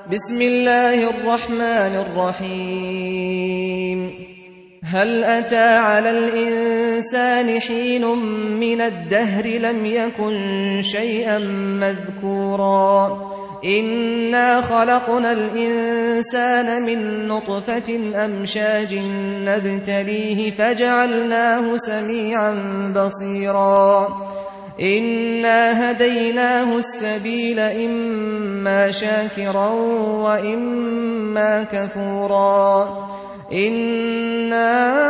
بسم الله الرحمن الرحيم هل أتى على الإنسان حين من الدهر لم يكن شيئا مذكورا إنا خلقنا الإنسان من نطفة أمشاج نبتليه فجعلناه سميعا بصيرا إنا هديناه السبيل إما شاكرا وإما كفورا إنا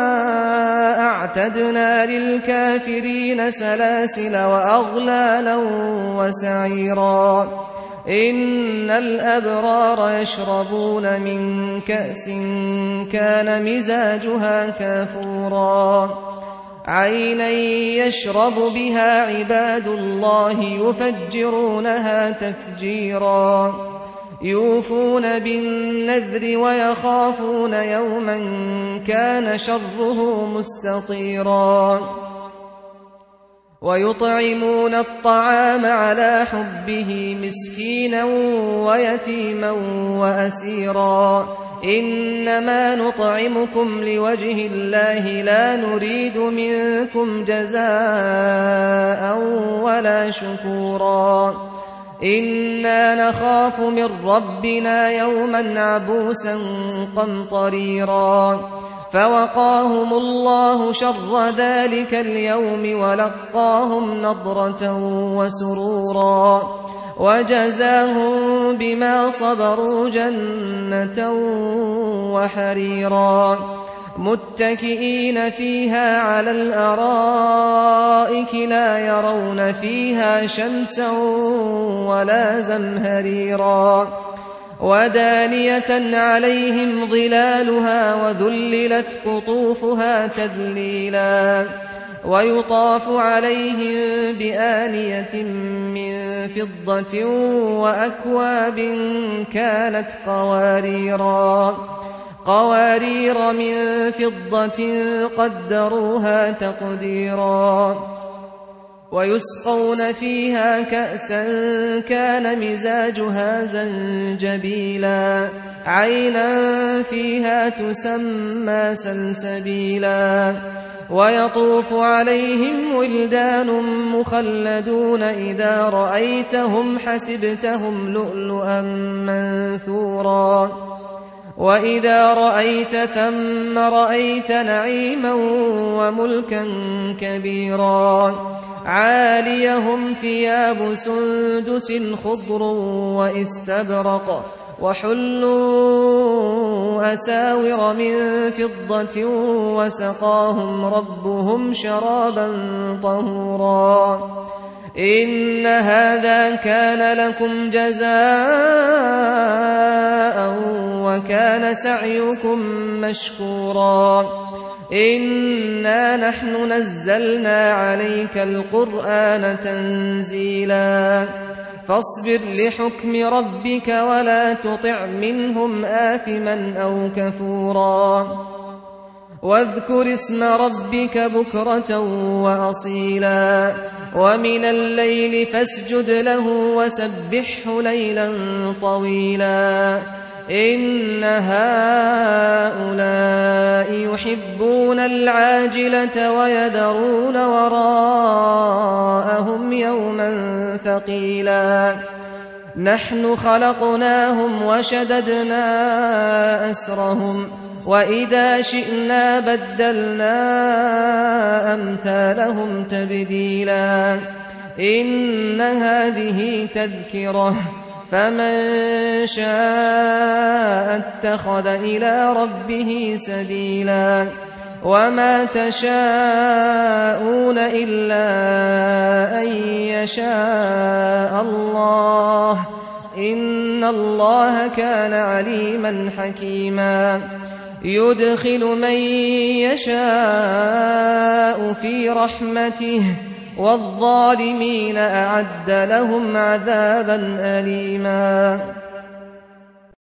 أعتدنا للكافرين سلاسل وأغلالا وسعيرا إن الأبرار يشربون من كأس كان مزاجها كافورا عينا يشرب بها عباد الله يفجرونها تفجيرا يوفون بالنذر ويخافون يوما كان شره مستطيرا ويطعمون الطعام على حبه مسكينا ويتيما وأسيرا إنما نطعمكم لوجه الله لا نريد منكم جزاء ولا شكورا إنا نخاف من ربنا يوما عبوسا قمطريرا فوقاهم الله شر ذلك اليوم ولقاهم نضرة وسرورا وجزاهم بما صبروا جنة وحريرا متكئين فيها على الأرائك لا يرون فيها شمسا ولا زمهريرا ودانية عليهم ظلالها وذللت قطوفها تذليلا ويطاف عليهم بآنية من فضة وأكواب كانت قوارير من فضة قدروها تقديرا ويسقون فيها كأسا كان مزاجها زنجبيلا عينا فيها تسمى سلسبيلا ويطوف عليهم ولدان مخلدون إذا رأيتهم حسبتهم لؤلؤا منثورا وإذا رأيت ثم رأيت نعيما وملكا كبيرا عاليهم ثياب سندس خضر وإستبرق وحلوا أساور من فضة وسقاهم ربهم شرابا طهورا إن هذا كان لكم جزاء وكان سعيكم مشكورا إنا نحن نزلنا عليك القرآن تنزيلا فاصبر لحكم ربك ولا تطع منهم آثما أو كفورا واذكر اسم ربك بكرة وأصيلا ومن الليل فاسجد له وسبحه ليلا طويلا إن هؤلاء يحبون العاجلة ويذرون وراءهم يوما ثقيلا نحن خلقناهم وشددنا أسرهم وإذا شئنا بدلنا أمثالهم تبديلا إن هذه تذكرة فمن شاء اتخذ إلى ربه سبيلا وما تشاءون إلا أن يشاء الله إن الله كان عليما حكيما يدخل من يشاء في رحمته والظالمين أعد لهم عذابا أليما